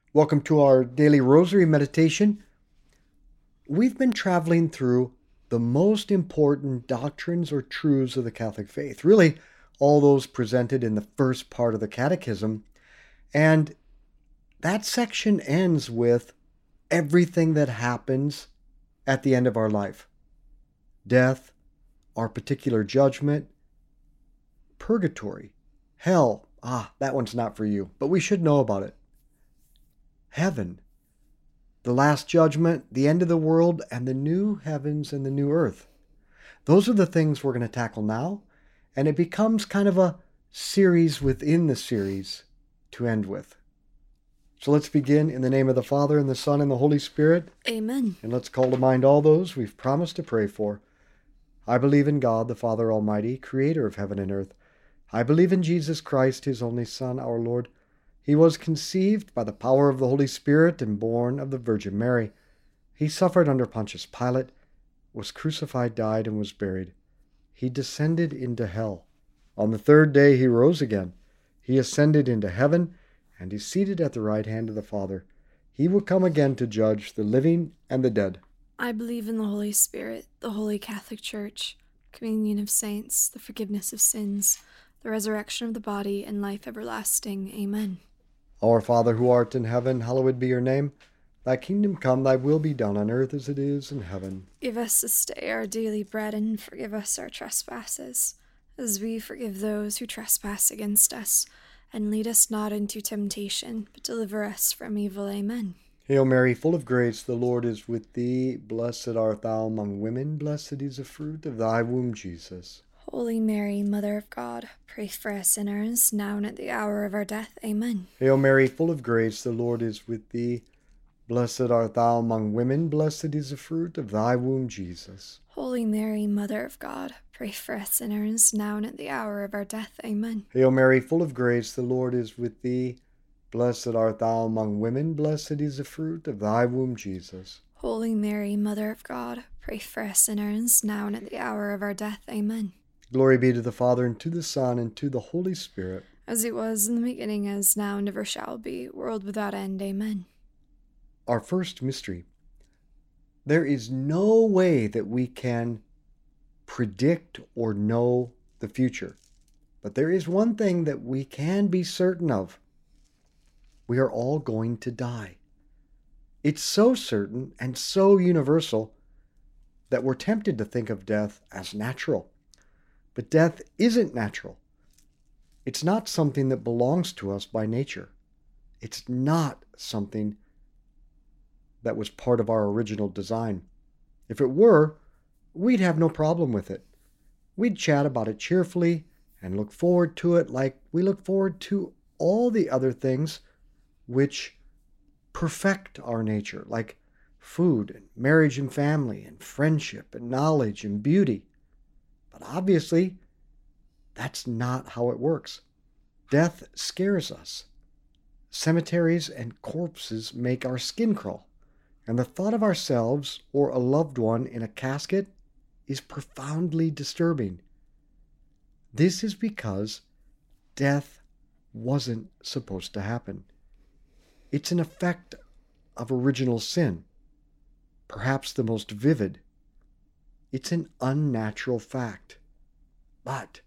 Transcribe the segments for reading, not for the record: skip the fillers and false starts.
Welcome to our daily rosary meditation. We've been traveling through the most important doctrines or truths of the Catholic faith, really all those presented in the first part of the Catechism. And that section ends with everything that happens at the end of our life. Death, our particular judgment, purgatory, hell. That one's not for you, but we should know about it. Heaven, the last judgment, the end of the world, and the new heavens and the new earth. Those are the things we're going to tackle now, and it becomes kind of a series within the series to end with. So let's begin in the name of the Father, and the Son, and the Holy Spirit. Amen. And let's call to mind all those we've promised to pray for. I believe in God, the Father Almighty, creator of heaven and earth. I believe in Jesus Christ, his only Son, our Lord. He was conceived by the power of the Holy Spirit and born of the Virgin Mary. He suffered under Pontius Pilate, was crucified, died, and was buried. He descended into hell. On the third day he rose again. He ascended into heaven, and is seated at the right hand of the Father. He will come again to judge the living and the dead. I believe in the Holy Spirit, the Holy Catholic Church, communion of saints, the forgiveness of sins, the resurrection of the body, and life everlasting. Amen. Our Father who art in heaven, hallowed be your name. Thy kingdom come, thy will be done on earth as it is in heaven. Give us this day our daily bread, and forgive us our trespasses, as we forgive those who trespass against us. And lead us not into temptation, but deliver us from evil. Amen. Hail Mary, full of grace, the Lord is with thee. Blessed art thou among women, blessed is the fruit of thy womb, Jesus. Holy Mary, Mother of God, pray for us sinners, now and at the hour of our death. Amen. Hail Mary, full of grace, the Lord is with thee. Blessed art thou among women, blessed is the fruit of thy womb, Jesus. Holy Mary, Mother of God, pray for us sinners, now and at the hour of our death. Amen. Hail Mary, full of grace, the Lord is with thee. Blessed art thou among women, blessed is the fruit of thy womb, Jesus. Holy Mary, Mother of God, pray for us sinners, now and at the hour of our death. Amen. Glory be to the Father, and to the Son, and to the Holy Spirit. As it was in the beginning, as now, and ever shall be, world without end. Amen. Our first mystery. There is no way that we can predict or know the future. But there is one thing that we can be certain of. We are all going to die. It's so certain and so universal that we're tempted to think of death as natural. But death isn't natural. It's not something that belongs to us by nature. It's not something that was part of our original design. If it were, we'd have no problem with it. We'd chat about it cheerfully and look forward to it like we look forward to all the other things which perfect our nature, like food and marriage and family and friendship and knowledge and beauty. But obviously, that's not how it works. Death scares us. Cemeteries and corpses make our skin crawl. And the thought of ourselves or a loved one in a casket is profoundly disturbing. This is because death wasn't supposed to happen. It's an effect of original sin, perhaps the most vivid. It's an unnatural fact. But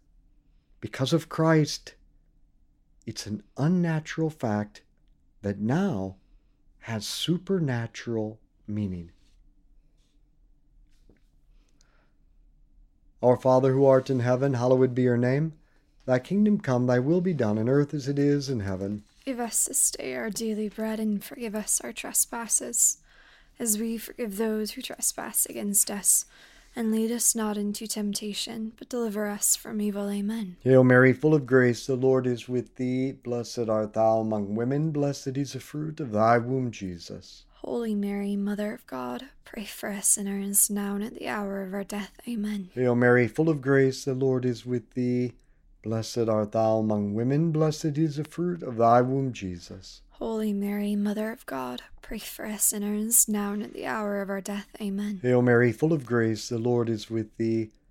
because of Christ, it's an unnatural fact that now has supernatural meaning. Our Father who art in heaven, hallowed be your name. Thy kingdom come, thy will be done on earth as it is in heaven. Give us this day our daily bread, and forgive us our trespasses, as we forgive those who trespass against us. And lead us not into temptation, but deliver us from evil. Amen. Hail Mary, full of grace, the Lord is with thee. Blessed art thou among women, blessed is the fruit of thy womb, Jesus. Holy Mary, Mother of God, pray for us sinners, now and at the hour of our death. Amen. Hail Mary, full of grace, the Lord is with thee. Blessed art thou among women, blessed is the fruit of thy womb, Jesus. Holy Mary, Mother of God, pray for us sinners, now and at the hour of our death. Amen. Hail Mary, full of grace, the Lord is with thee.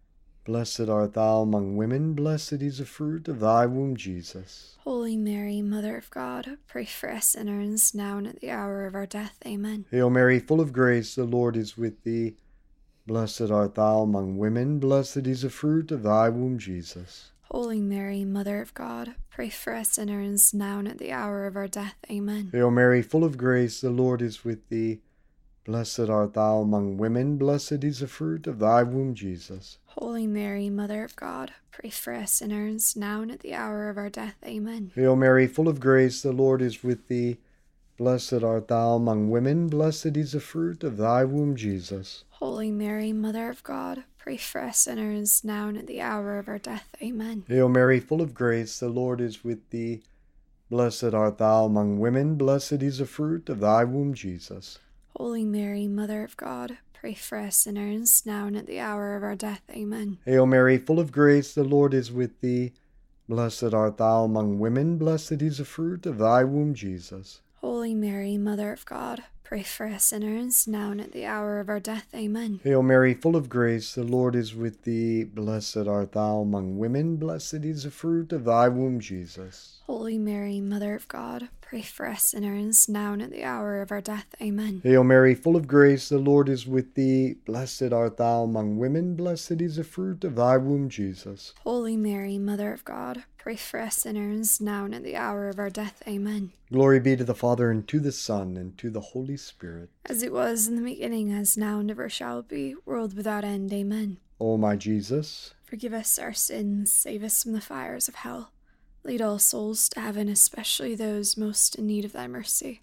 Blessed art thou among women, blessed is the fruit of thy womb, Jesus. Holy Mary, Mother of God, pray for us sinners, now and at the hour of our death. Amen. Hail Mary, full of grace, the Lord is with thee. Blessed art thou among women, blessed is the fruit of thy womb, Jesus. Holy Mary, Mother of God, pray for us sinners, now and at the hour of our death. Amen. Hail Mary, full of grace, the Lord is with thee. Blessed art thou among women, blessed is the fruit of thy womb, Jesus. Holy Mary, Mother of God, pray for us sinners, now and at the hour of our death. Amen. Hail Mary, full of grace, the Lord is with thee. Blessed art thou among women, blessed is the fruit of thy womb, Jesus. Holy Mary, Mother of God, pray for us sinners, now and at the hour of our death. Amen. Hail Mary, full of grace, the Lord is with thee. Blessed art thou among women, blessed is the fruit of thy womb, Jesus. Holy Mary, Mother of God, pray for us sinners, now and at the hour of our death. Amen. Hail Mary, full of grace, the Lord is with thee. Blessed art thou among women, blessed is the fruit of thy womb, Jesus. Holy Mary, Mother of God, pray for us sinners, now and at the hour of our death. Amen. Hail Mary, full of grace, the Lord is with thee. Blessed art thou among women, blessed is the fruit of thy womb, Jesus. Holy Mary, Mother of God, pray for us sinners, now and at the hour of our death. Amen. Hail Mary, full of grace, the Lord is with thee. Blessed art thou among women, blessed is the fruit of thy womb, Jesus. Holy Mary, Mother of God, pray for us sinners, now and at the hour of our death. Amen. Glory be to the Father, and to the Son, and to the Holy Spirit. As it was in the beginning, as now, and ever shall be, world without end. Amen. O my Jesus, forgive us our sins, save us from the fires of hell. Lead all souls to heaven, especially those most in need of thy mercy.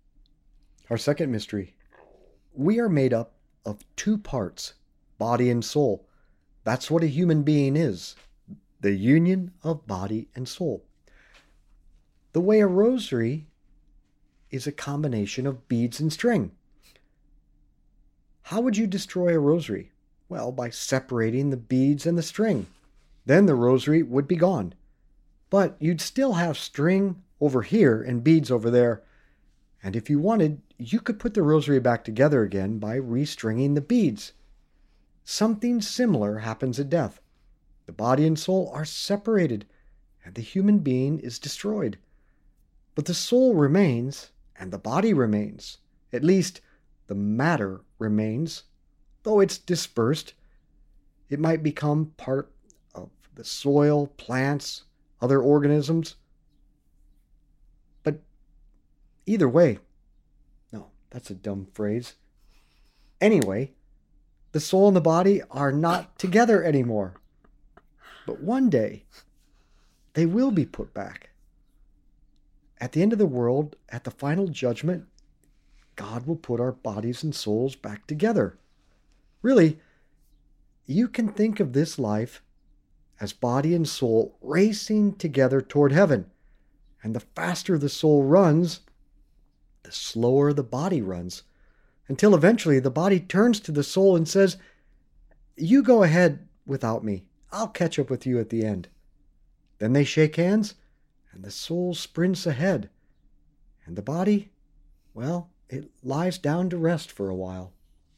Our second mystery. We are made up of two parts, body and soul. That's what a human being is, the union of body and soul. The way a rosary is a combination of beads and string. How would you destroy a rosary? Well, by separating the beads and the string. Then the rosary would be gone. But you'd still have string over here and beads over there. And if you wanted, you could put the rosary back together again by restringing the beads. Something similar happens at death. The body and soul are separated, and the human being is destroyed. But the soul remains, and the body remains. At least, the matter remains, though it's dispersed. It might become part of the soil, plants, other organisms. But either way, no, that's a dumb phrase. Anyway, the soul and the body are not together anymore. But one day, they will be put back. At the end of the world, at the final judgment, God will put our bodies and souls back together. Really, you can think of this life as body and soul racing together toward heaven. And the faster the soul runs, the slower the body runs, until eventually the body turns to the soul and says, "You go ahead without me. I'll catch up with you at the end." Then they shake hands, and the soul sprints ahead. And the body, well, it lies down to rest for a while.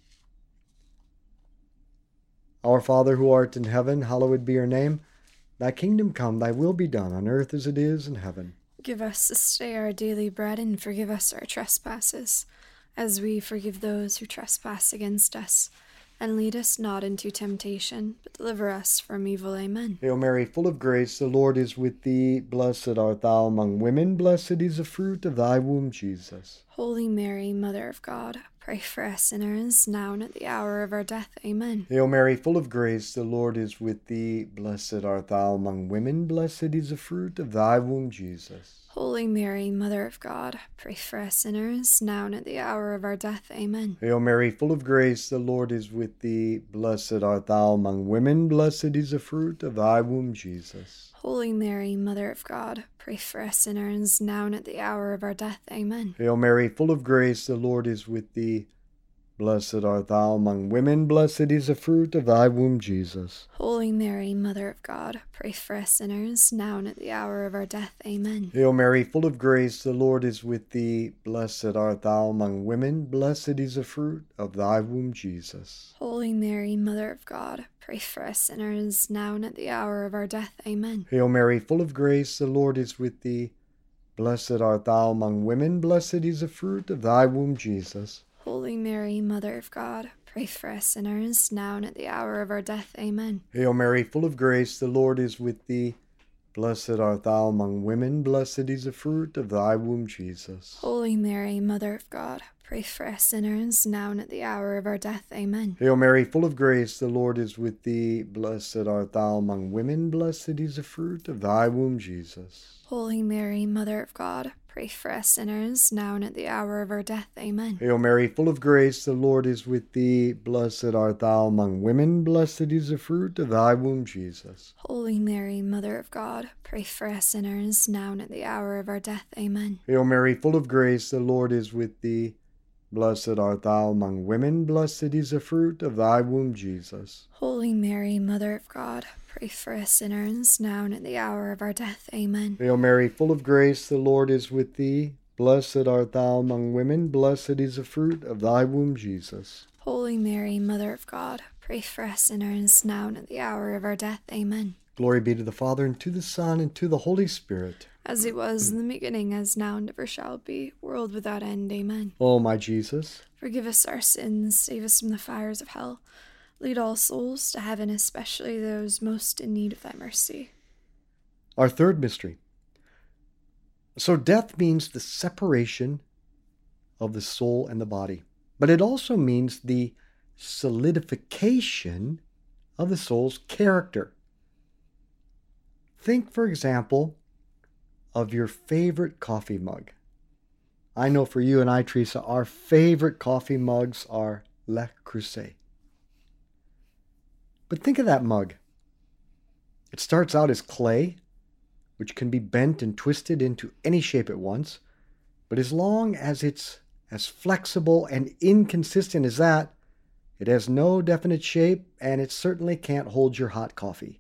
Our Father who art in heaven, hallowed be your name. Thy kingdom come, thy will be done, on earth as it is in heaven. Give us this day our daily bread, and forgive us our trespasses, as we forgive those who trespass against us. And lead us not into temptation, but deliver us from evil. Amen. Hail Mary, full of grace, the Lord is with thee. Blessed art thou among women, blessed is the fruit of thy womb, Jesus. Holy Mary, Mother of God, pray for us sinners, now and at the hour of our death. Amen. Hail Mary, full of grace, the Lord is with thee. Blessed art thou among women, blessed is the fruit of thy womb, Jesus. Holy Mary, Mother of God, pray for us sinners, now and at the hour of our death. Amen. Hail Mary, full of grace, the Lord is with thee. Blessed art thou among women, blessed is the fruit of thy womb, Jesus. Holy Mary, Mother of God, pray for us sinners, now and at the hour of our death. Amen. Hail Mary, full of grace, the Lord is with thee. Blessed art thou among women, blessed is the fruit of thy womb, Jesus. Holy Mary, Mother of God, pray for us sinners, now and at the hour of our death. Amen. Hail Mary, full of grace, the Lord is with thee. Blessed art thou among women, blessed is the fruit of thy womb, Jesus. Holy Mary, Mother of God, pray for us sinners, now and at the hour of our death. Amen. Hail Mary, full of grace, the Lord is with thee. Blessed art thou among women, blessed is the fruit of thy womb, Jesus. Holy Mary, Mother of God, pray for us sinners, now and at the hour of our death. Amen. Hail Mary, full of grace, the Lord is with thee. Blessed art thou among women, blessed is the fruit of thy womb, Jesus. Holy Mary, Mother of God, pray for us sinners, now and at the hour of our death. Amen. Hail Mary, full of grace, the Lord is with thee. Blessed art thou among women, blessed is the fruit of thy womb, Jesus. Holy Mary, Mother of God, pray for us sinners, now and at the hour of our death. Amen. Hail Mary, full of grace, the Lord is with thee. Blessed art thou among women, blessed is the fruit of thy womb, Jesus. Holy Mary, Mother of God, pray for us sinners, now and at the hour of our death. Amen. Hail Mary, full of grace, the Lord is with thee. Blessed art thou among women, blessed is the fruit of thy womb, Jesus. Holy Mary, Mother of God, pray for us sinners, now and at the hour of our death. Amen. Hail Mary, full of grace, the Lord is with thee. Blessed art thou among women, blessed is the fruit of thy womb, Jesus. Holy Mary, Mother of God, pray for us sinners, now and at the hour of our death. Amen. Glory be to the Father, and to the Son, and to the Holy Spirit. As it was in the beginning, as now, and ever shall be, world without end. Amen. O my Jesus, forgive us our sins, save us from the fires of hell. Lead all souls to heaven, especially those most in need of thy mercy. Our third mystery. So death means the separation of the soul and the body, but it also means the solidification of the soul's character. Think, for example, of your favorite coffee mug. I know for you and I, Teresa, our favorite coffee mugs are Le Creuset. But think of that mug. It starts out as clay, which can be bent and twisted into any shape at once. But as long as it's as flexible and inconsistent as that, it has no definite shape, and it certainly can't hold your hot coffee.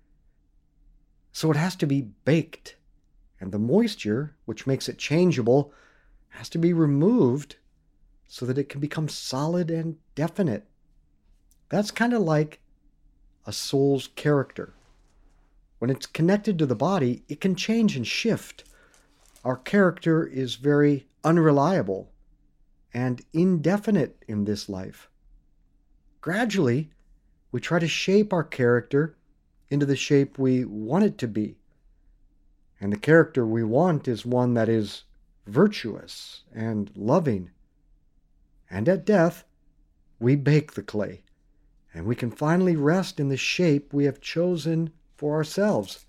So it has to be baked, and the moisture, which makes it changeable, has to be removed so that it can become solid and definite. That's kind of like a soul's character. When it's connected to the body, it can change and shift. Our character is very unreliable and indefinite in this life. Gradually, we try to shape our character into the shape we want it to be. And the character we want is one that is virtuous and loving. And at death, we bake the clay, and we can finally rest in the shape we have chosen for ourselves.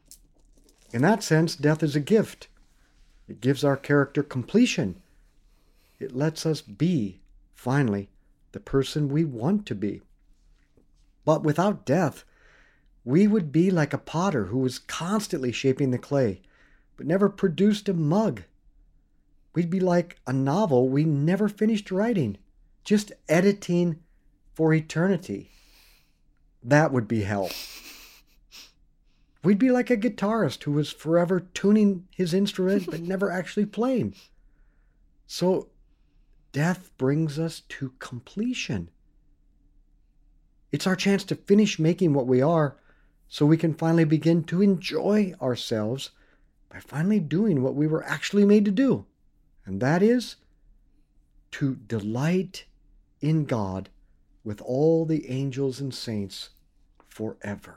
In that sense, death is a gift. It gives our character completion. It lets us be, finally, the person we want to be. But without death, we would be like a potter who was constantly shaping the clay, but never produced a mug. We'd be like a novel we never finished writing, just editing for eternity. That would be hell. We'd be like a guitarist who was forever tuning his instrument but never actually playing. So death brings us to completion. It's our chance to finish making what we are, so we can finally begin to enjoy ourselves by finally doing what we were actually made to do. And that is to delight in God with all the angels and saints forever.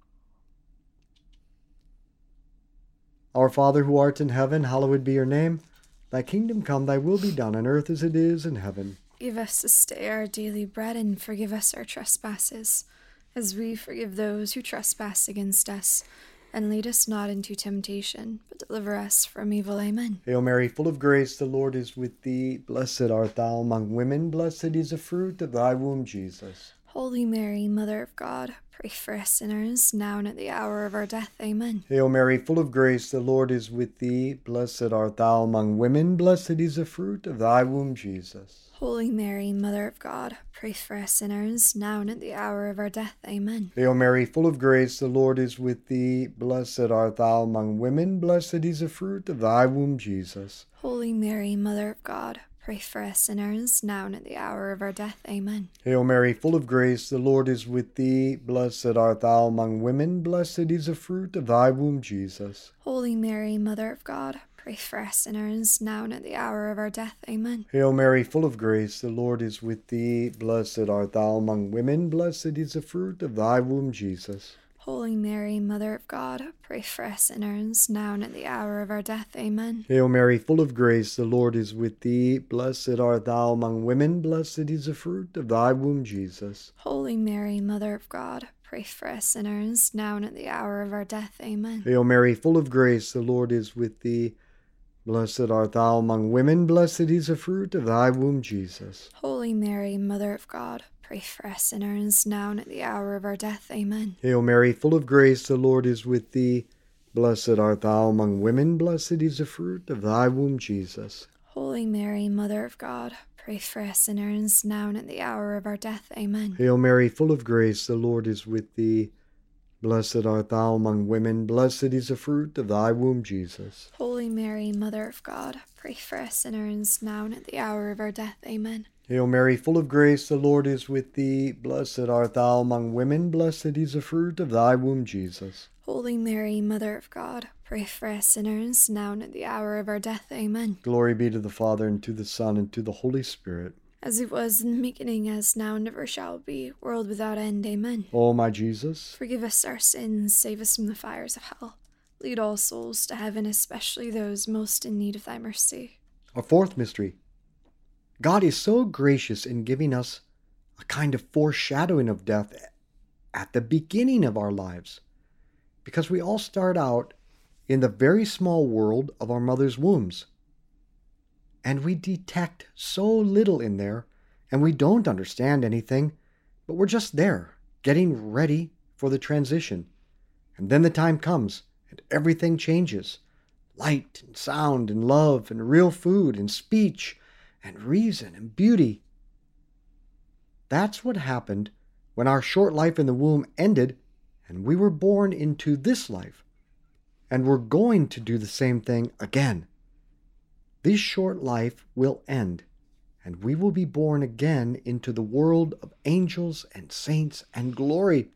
Our Father who art in heaven, hallowed be your name. Thy kingdom come, thy will be done on earth as it is in heaven. Give us this day our daily bread, and forgive us our trespasses, as we forgive those who trespass against us. And lead us not into temptation, but deliver us from evil. Amen. Hail Mary, full of grace, the Lord is with thee. Blessed art thou among women, blessed is the fruit of thy womb, Jesus. Holy Mary, Mother of God, pray for us sinners, now and at the hour of our death. Amen. Hail Mary, full of grace, the Lord is with thee. Blessed art thou among women, blessed is the fruit of thy womb, Jesus. Holy Mary, Mother of God, pray for us sinners, now and at the hour of our death. Amen. Hail Mary, full of grace, the Lord is with thee. Blessed art thou among women, blessed is the fruit of thy womb, Jesus. Holy Mary, Mother of God, pray for us sinners, now and at the hour of our death. Amen. Hail Mary, full of grace, the Lord is with thee. Blessed art thou among women, blessed is the fruit of thy womb, Jesus. Holy Mary, Mother of God, pray for us sinners, now and at the hour of our death. Amen. Hail Mary, full of grace, the Lord is with thee. Blessed art thou among women, blessed is the fruit of thy womb, Jesus. Holy Mary, Mother of God, pray for us sinners, now and at the hour of our death. Amen. Hail Mary, full of grace, the Lord is with thee. Blessed art thou among women, blessed is the fruit of thy womb, Jesus. Holy Mary, Mother of God, pray for us sinners, now and at the hour of our death. Amen. Hail Mary, full of grace, the Lord is with thee. Blessed art thou among women, blessed is the fruit of thy womb, Jesus. Holy Mary, Mother of God, pray for us sinners, now and at the hour of our death. Amen. Hail Mary, full of grace, the Lord is with thee. Blessed art thou among women, blessed is the fruit of thy womb, Jesus. Holy Mary, Mother of God, pray for us sinners, now and at the hour of our death. Amen. Hail Mary, full of grace, the Lord is with thee. Blessed art thou among women, blessed is the fruit of thy womb, Jesus. Holy Mary, Mother of God, pray for us sinners, now and at the hour of our death. Amen. Hail Mary, full of grace, the Lord is with thee. Blessed art thou among women, blessed is the fruit of thy womb, Jesus. Holy Mary, Mother of God, pray for us sinners, now and at the hour of our death. Amen. Glory be to the Father, and to the Son, and to the Holy Spirit. As it was in the beginning, as now, and ever shall be, world without end. Amen. O my Jesus, Forgive us our sins, save us from the fires of hell. Lead all souls to heaven, especially those most in need of thy mercy. our fourth mystery. God is so gracious in giving us a kind of foreshadowing of death at the beginning of our lives, because we all start out in the very small world of our mother's wombs. And we detect so little in there, and we don't understand anything, but we're just there, getting ready for the transition. And then the time comes, and everything changes. Light and sound and love and real food and speech and reason and beauty. That's what happened when our short life in the womb ended and we were born into this life. And we're going to do the same thing again. This short life will end, and we will be born again into the world of angels and saints and glory.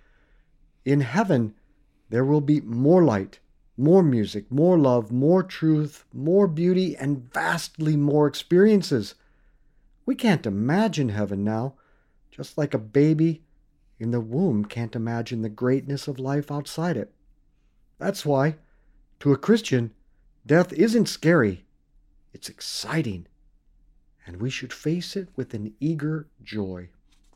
In heaven, there will be more light, more music, more love, more truth, more beauty, and vastly more experiences. We can't imagine heaven now, just like a baby in the womb can't imagine the greatness of life outside it. That's why, to a Christian, death isn't scary. It's exciting, and we should face it with an eager joy.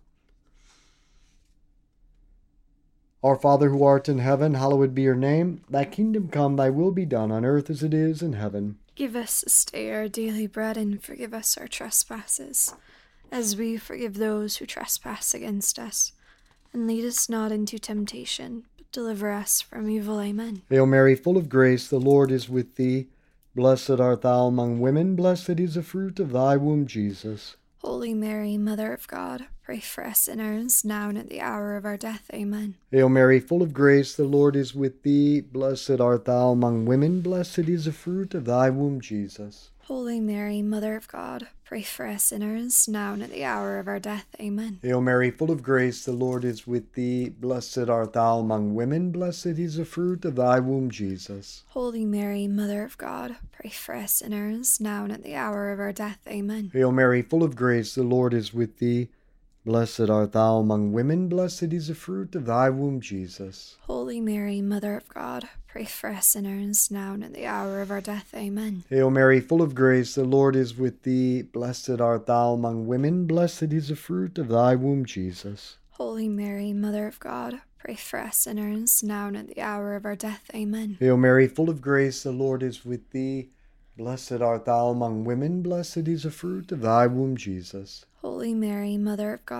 Our Father who art in heaven, hallowed be your name. Thy kingdom come, thy will be done on earth as it is in heaven. Give us this day our daily bread, and forgive us our trespasses, as we forgive those who trespass against us. And lead us not into temptation, but deliver us from evil. Amen. Hail Mary, full of grace, the Lord is with thee. Blessed art thou among women, blessed is the fruit of thy womb, Jesus. Holy Mary, Mother of God, pray for us sinners, now and at the hour of our death. Amen. Hail Mary, full of grace, the Lord is with thee. Blessed art thou among women, blessed is the fruit of thy womb, Jesus. Holy Mary, Mother of God, pray for us sinners, now and at the hour of our death. Amen. Hail Mary, full of grace, the Lord is with thee. Blessed art thou among women, blessed is the fruit of thy womb, Jesus. Holy Mary, Mother of God, pray for us sinners, now and at the hour of our death. Amen. Hail Mary, full of grace, the Lord is with thee. Blessed art thou among women, blessed is the fruit of thy womb, Jesus. Holy Mary, Mother of God, pray for us sinners, now and at the hour of our death. Amen. Hail Mary, full of grace, the Lord is with thee. Blessed art thou among women, blessed is the fruit of thy womb, Jesus. Holy Mary, Mother of God, pray for us sinners, now and at the hour of our death. Amen. Hail Mary, full of grace, the Lord is with thee. Blessed art thou among women, blessed is the fruit of thy womb, Jesus. Holy Mary, Mother of God,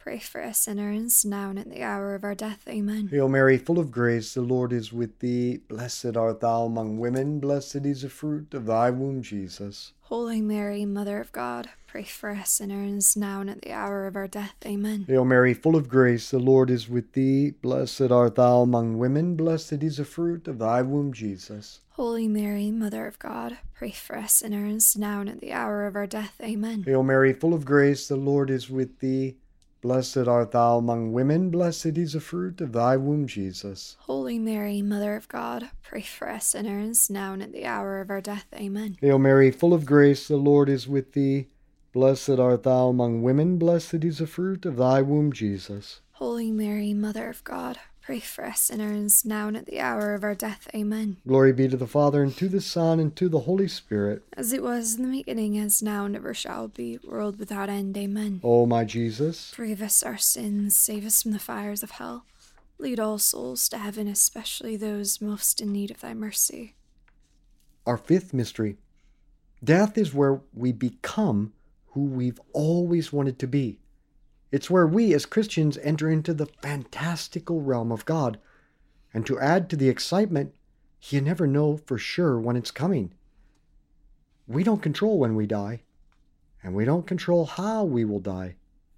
pray for us sinners, now and at the hour of our death. Amen. Hail Mary, full of grace, the Lord is with thee. Blessed art thou among women, blessed is the fruit of thy womb, Jesus. Holy Mary, Mother of God, pray for us sinners, now and at the hour of our death. Amen. Hail Mary, full of grace, the Lord is with thee. Blessed art thou among women, blessed is the fruit of thy womb, Jesus. Holy Mary, Mother of God, pray for us sinners, now and at the hour of our death. Amen. Hail Mary, full of grace, the Lord is with thee. Blessed art thou among women, blessed is the fruit of thy womb, Jesus. Holy Mary, Mother of God, pray for us sinners, now and at the hour of our death. Amen. Hail Mary, full of grace, the Lord is with thee. Blessed art thou among women, blessed is the fruit of thy womb, Jesus. Holy Mary, Mother of God, pray for us sinners, now and at the hour of our death. Amen. Glory be to the Father, and to the Son, and to the Holy Spirit. As it was in the beginning, as now, and ever shall be, world without end. Amen. O my Jesus, forgive us our sins, save us from the fires of hell. Lead all souls to heaven, especially those most in need of thy mercy. our fifth mystery. Death is where we become who we've always wanted to be. It's where we as Christians enter into the fantastical realm of God. And to add to the excitement, you never know for sure when it's coming. We don't control when we die, and we don't control how we will die.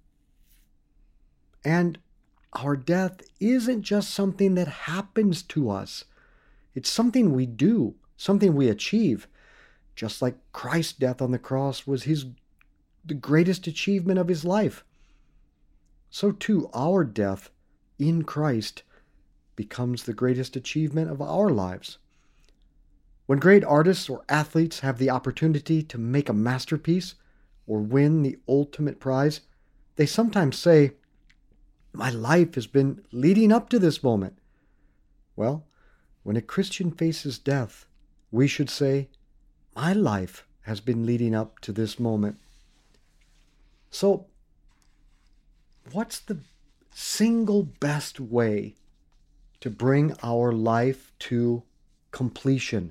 And our death isn't just something that happens to us. It's something we do, something we achieve. Just like Christ's death on the cross was the greatest achievement of his life. So too, our death in Christ becomes the greatest achievement of our lives. When great artists or athletes have the opportunity to make a masterpiece or win the ultimate prize, they sometimes say, "My life has been leading up to this moment." Well, when a Christian faces death, we should say, "My life has been leading up to this moment." So, what's the single best way to bring our life to completion?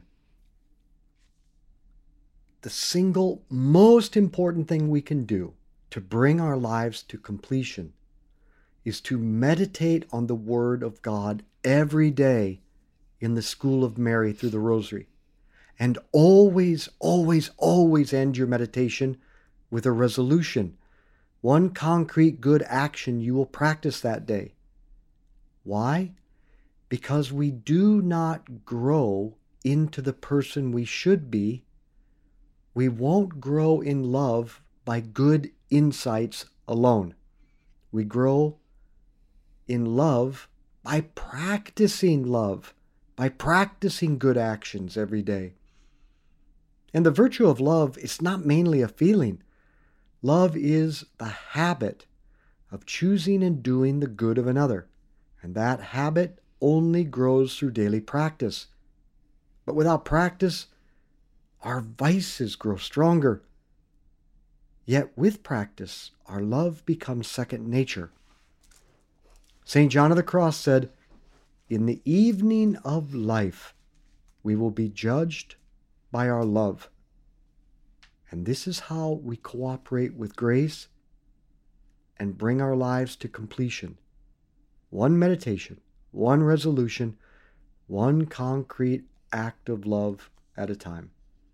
The single most important thing we can do to bring our lives to completion is to meditate on the Word of God every day in the School of Mary through the Rosary. And always, always, always end your meditation with a resolution. One concrete good action you will practice that day. Why? Because we do not grow into the person we should be. We won't grow in love by good insights alone. We grow in love by practicing love, by practicing good actions every day. And the virtue of love is not mainly a feeling. Love is the habit of choosing and doing the good of another. And that habit only grows through daily practice. But without practice, our vices grow stronger. Yet with practice, our love becomes second nature. St. John of the Cross said, "In the evening of life, we will be judged by our love." And this is how we cooperate with grace and bring our lives to completion. One meditation, one resolution, one concrete act of love at a time.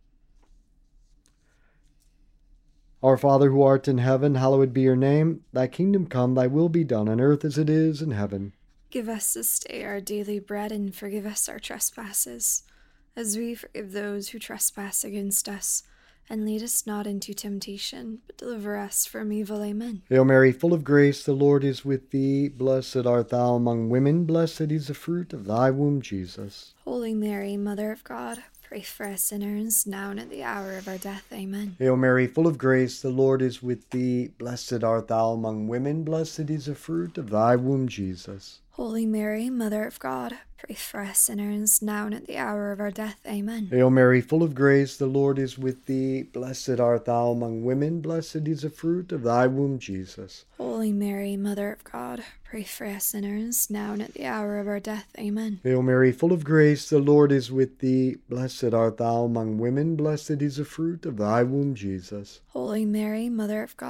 Our Father who art in heaven, hallowed be your name. Thy kingdom come, thy will be done on earth as it is in heaven. Give us this day our daily bread, and forgive us our trespasses, as we forgive those who trespass against us. And lead us not into temptation, but deliver us from evil. Amen. Hail Mary, full of grace, the Lord is with thee. Blessed art thou among women, blessed is the fruit of thy womb, Jesus. Holy Mary, Mother of God, pray for us sinners, now and at the hour of our death. Amen. Hail Mary, full of grace, the Lord is with thee. Blessed art thou among women, blessed is the fruit of thy womb, Jesus. Holy Mary, Mother of God, pray for us sinners, now and at the hour of our death. Amen. Hail Mary, full of grace, the Lord is with thee. Blessed art thou among women, blessed is the fruit of thy womb, Jesus. Holy Mary, Mother of God, pray for us sinners, now and at the hour of our death. Amen. Hail Mary, full of grace, the Lord is with thee. Blessed art thou among women, blessed is the fruit of thy womb, Jesus. Holy Mary, Mother of God,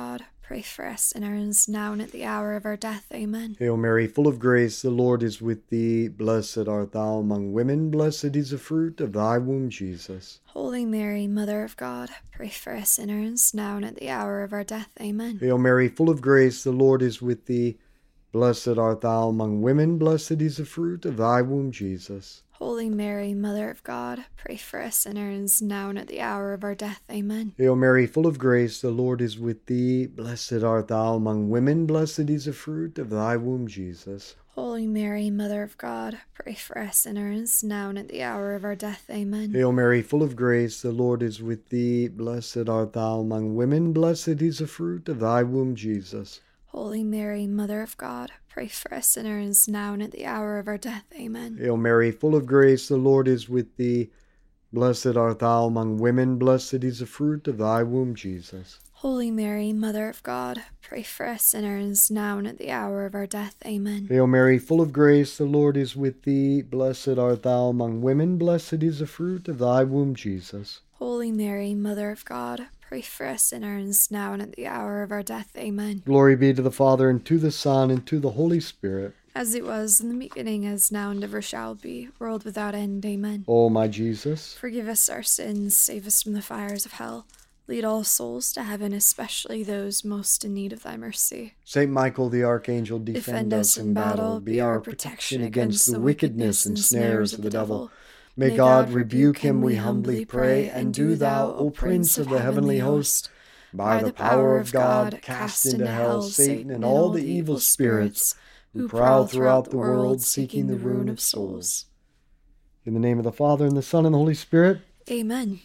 pray for us sinners, now and at the hour of our death. Amen. Hail Mary, full of grace, the Lord is with thee. Blessed art thou among women, blessed is the fruit of thy womb, Jesus. Holy Mary, Mother of God, pray for us sinners, now and at the hour of our death. Amen. Hail Mary, full of grace, the Lord is with thee. Blessed art thou among women, blessed is the fruit of thy womb, Jesus. Holy Mary, Mother of God, pray for us sinners, now and at the hour of our death. Amen. Hail Mary, full of grace, the Lord is with thee. Blessed art thou among women, blessed is the fruit of thy womb, Jesus. Holy Mary, Mother of God, pray for us sinners, now and at the hour of our death. Amen. Hail Mary, full of grace, the Lord is with thee. Blessed art thou among women, blessed is the fruit of thy womb, Jesus. Holy Mary, Mother of God, pray for us sinners, now and at the hour of our death. Amen. Hail Mary, full of grace, the Lord is with thee. Blessed art thou among women, blessed is the fruit of thy womb, Jesus. Holy Mary, Mother of God, pray for us sinners, now and at the hour of our death. Amen. Hail Mary, full of grace, the Lord is with thee. Blessed art thou among women, blessed is the fruit of thy womb, Jesus. Holy Mary, Mother of God, pray for us sinners, now and at the hour of our death. Amen. Glory be to the Father, and to the Son, and to the Holy Spirit. As it was in the beginning, as now, and ever shall be, world without end. Amen. O my Jesus, forgive us our sins, save us from the fires of hell. Lead all souls to heaven, especially those most in need of thy mercy. Saint Michael the Archangel, defend us in battle. Be our protection against the wickedness and snares of the devil. May God rebuke him, we humbly pray. And do thou, O Prince of the heavenly host, by the power of God, cast into hell Satan and all the evil spirits who prowl throughout the world seeking the ruin of souls. In the name of the Father, and the Son, and the Holy Spirit. Amen.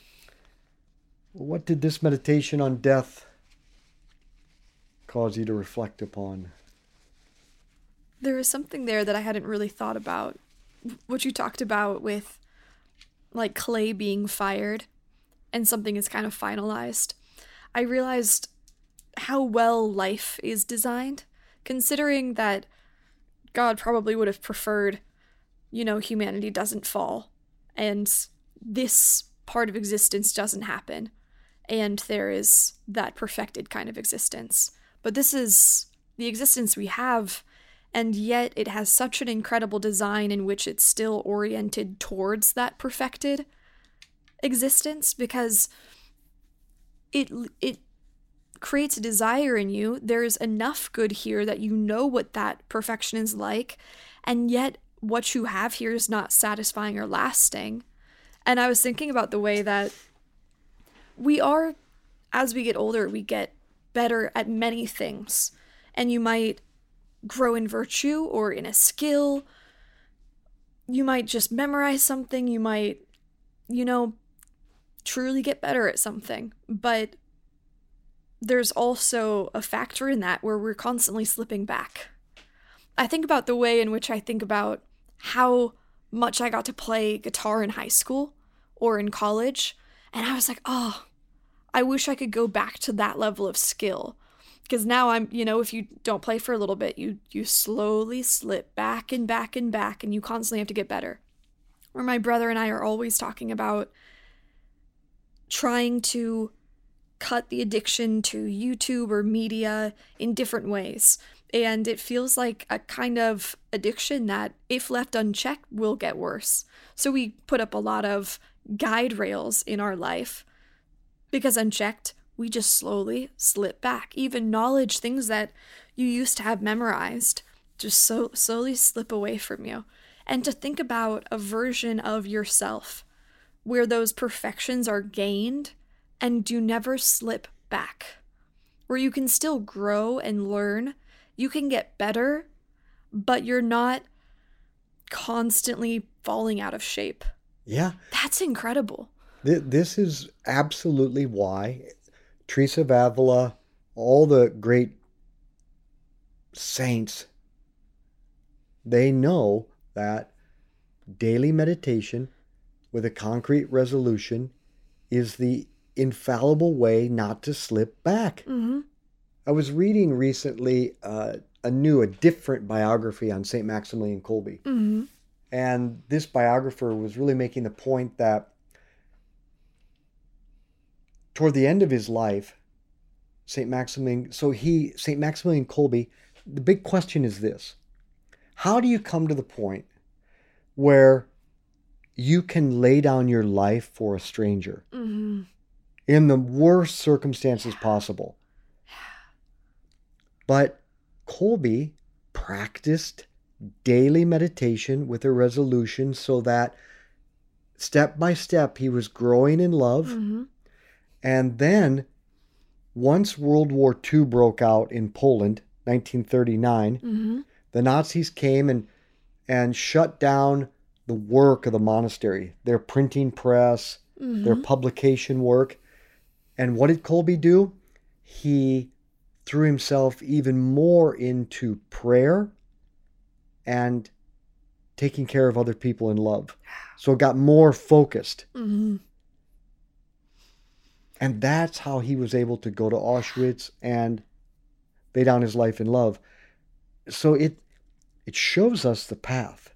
What did this meditation on death cause you to reflect upon? There was something there that I hadn't really thought about. What you talked about with, like, clay being fired and something is kind of finalized. I realized how well life is designed, considering that God probably would have preferred, humanity doesn't fall and this part of existence doesn't happen. And there is that perfected kind of existence. But this is the existence we have, and yet it has such an incredible design in which it's still oriented towards that perfected existence, because it creates a desire in you. There's enough good here that you know what that perfection is like, and yet what you have here is not satisfying or lasting. And I was thinking about the way that we are, as we get older, we get better at many things. And you might grow in virtue or in a skill. You might just memorize something. You might, truly get better at something. But there's also a factor in that where we're constantly slipping back. I think about the way in which I think about how much I got to play guitar in high school or in college. And I was like, oh, I wish I could go back to that level of skill. Because now I'm, if you don't play for a little bit, you slowly slip back and back and back, and you constantly have to get better. Or my brother and I are always talking about trying to cut the addiction to YouTube or media in different ways. And it feels like a kind of addiction that, if left unchecked, will get worse. So we put up a lot of guide rails in our life, because unchecked, we just slowly slip back. Even knowledge, things that you used to have memorized, just so slowly slip away from you. And to think about a version of yourself where those perfections are gained and you never slip back, where you can still grow and learn, you can get better, but you're not constantly falling out of shape. Yeah. That's incredible. This is absolutely why Teresa of Avila, all the great saints, they know that daily meditation with a concrete resolution is the infallible way not to slip back. Mm-hmm. I was reading recently a different biography on St. Maximilian Kolbe. Mm-hmm. And this biographer was really making the point that toward the end of his life, St. Maximilian. St. Maximilian Kolbe, the big question is this: how do you come to the point where you can lay down your life for a stranger in the worst circumstances possible? But Kolbe practiced daily meditation with a resolution so that step by step he was growing in love. And then once World War II broke out in Poland, 1939, the Nazis came and shut down the work of the monastery, their printing press, their publication work. And what did Kolbe do? He threw himself even more into prayer and taking care of other people in love. So it got more focused. And that's how he was able to go to Auschwitz and lay down his life in love. So it shows us the path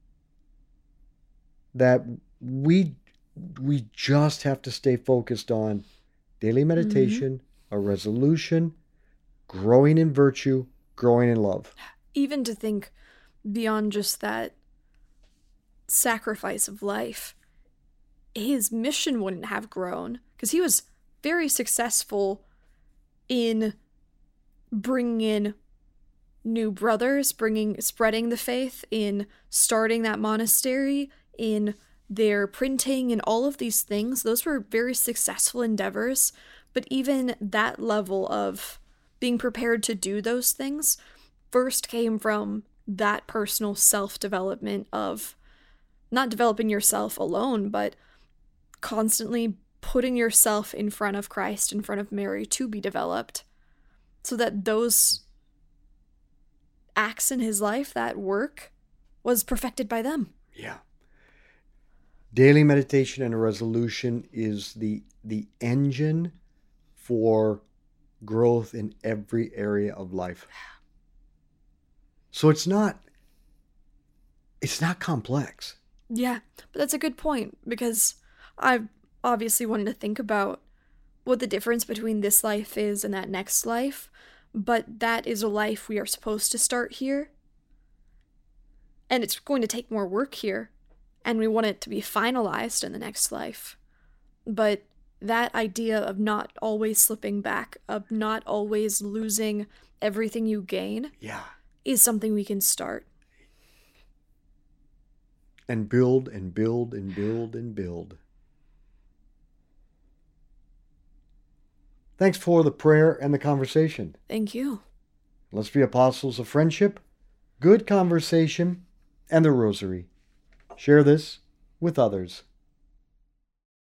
that we just have to stay focused on daily meditation, a resolution, growing in virtue, growing in love. Even to think beyond just that sacrifice of life, his mission wouldn't have grown because he was very successful in bringing in new brothers, spreading the faith, in starting that monastery, in their printing and all of these things. Those were very successful endeavors, but even that level of being prepared to do those things first came from that personal self-development of not developing yourself alone, but constantly putting yourself in front of Christ, in front of Mary to be developed, so that those acts in his life, that work, was perfected by them. Yeah. Daily meditation and a resolution is the engine for growth in every area of life. So it's not complex. Yeah, but that's a good point, because I've obviously wanted to think about what the difference between this life is and that next life, but that is a life we are supposed to start here. And it's going to take more work here, and we want it to be finalized in the next life. But that idea of not always slipping back, of not always losing everything you gain, is something we can start. And build and build and build and build. Thanks for the prayer and the conversation. Thank you. Let's be apostles of friendship, good conversation, and the rosary. Share this with others.